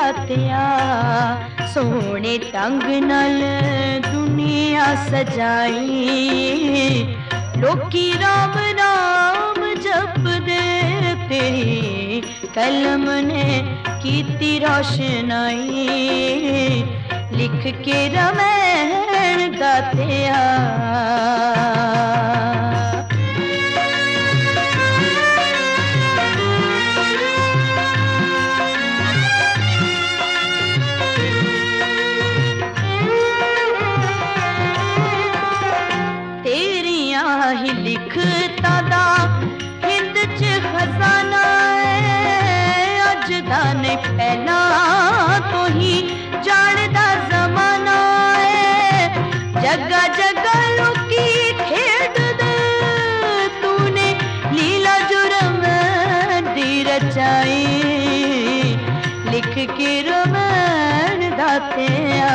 दातिया सोने ढंग नाल दुनिया सजाई लोकी राम राम जपदे तेरी कलम ने कीती रोशनाई लिख के रमैन दातिया ही लिखता दा हिंद च खजाना है अज दा ने पहला तो ही जानदा जमाना है जगह जगह लोकी खेड दे तूने लीला जुर्म दी रचाई लिख के रमैन दातिया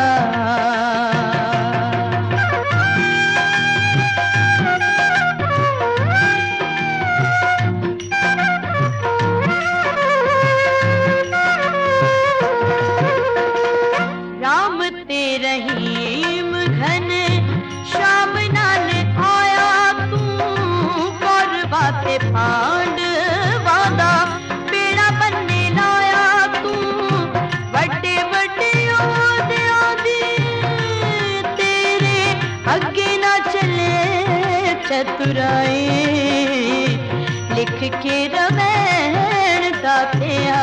रहीम घन शाम नाल आया तू कर बाते पांड वादा बेड़ा बनने लाया तू बड़े बड़े ओहदियां दी तेरे अगे ना चले चतुराई लिख के रमैन दातिया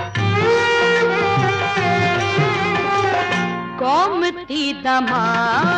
कौमती दमा